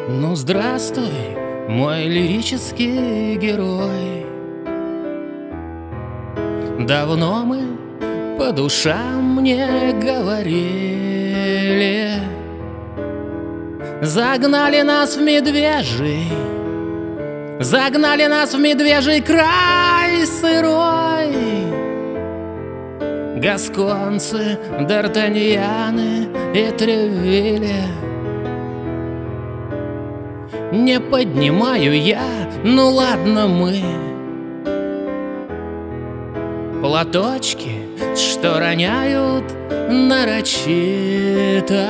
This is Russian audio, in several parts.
Ну, здравствуй, мой лирический герой. Давно мы по душам не говорили. Загнали нас в медвежий край сырой. Гасконцы, д'Артаньяны и Тревилли. Не поднимаю я, ну ладно мы, платочки, что роняют нарочито.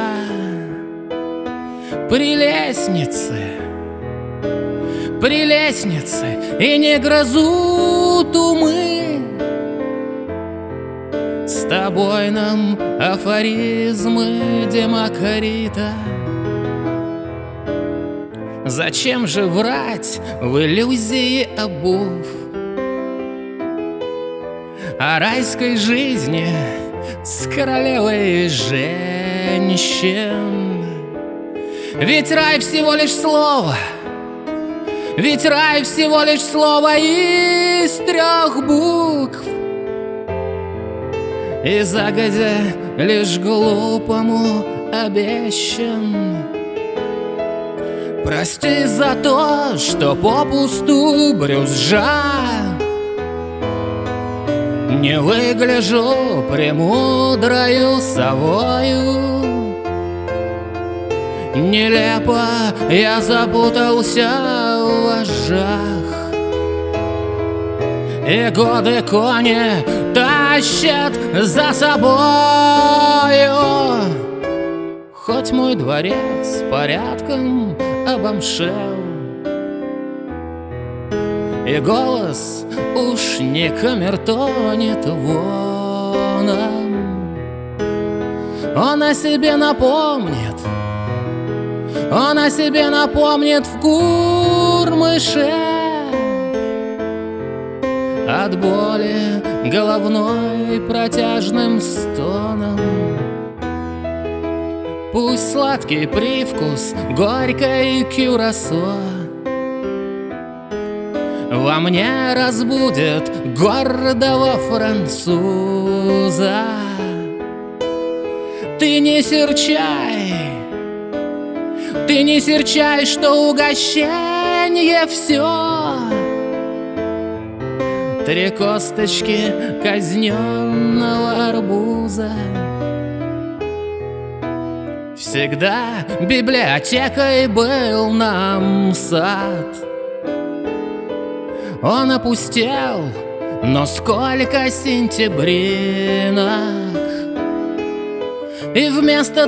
Прелестницы и не грозут умы. С тобой нам афоризмы Демокрита. Зачем же врать в иллюзии обув о райской жизни с королевой женщин? Ведь рай всего лишь слово, из 3 букв. И загодя лишь глупому обещан. Прости за то, что попусту брюзжа не выгляжу премудрою совою. Нелепо я запутался в вожжах, и годы кони тащат за собою. Хоть мой дворец порядком обомшел, и голос уж не камертонит воном. Он о себе напомнит в Курмыше. От боли головной протяжным стоном. Пусть сладкий привкус горькой кюрасо во мне разбудит гордого француза. Ты не серчай, что угощенье все 3 косточки казненного арбуза. Всегда библиотекой был нам сад. Он опустел, но сколько сентябринок. И вместо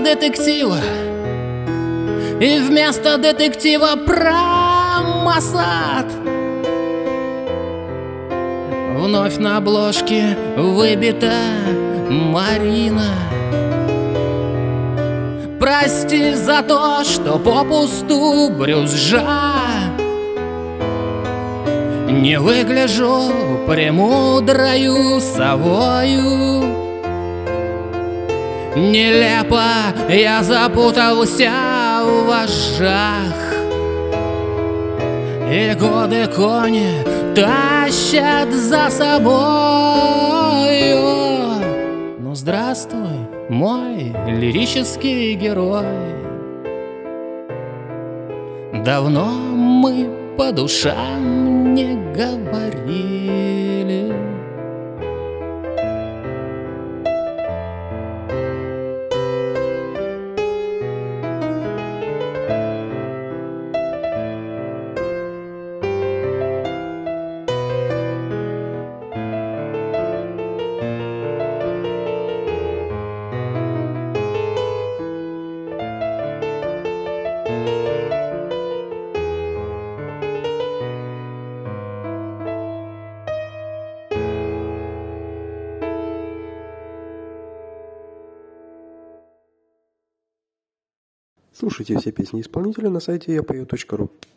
детектива про Моссад вновь на обложке выбита Марина. Прости за то, что попусту брюзжа не выгляжу премудрою совою. Нелепо я запутался в вожжах, и годы кони тащат за собою. Ну, здравствуй, мой лирический герой. Давно мы по душам не говорили. Слушайте все песни исполнителя на сайте yapeo.ru.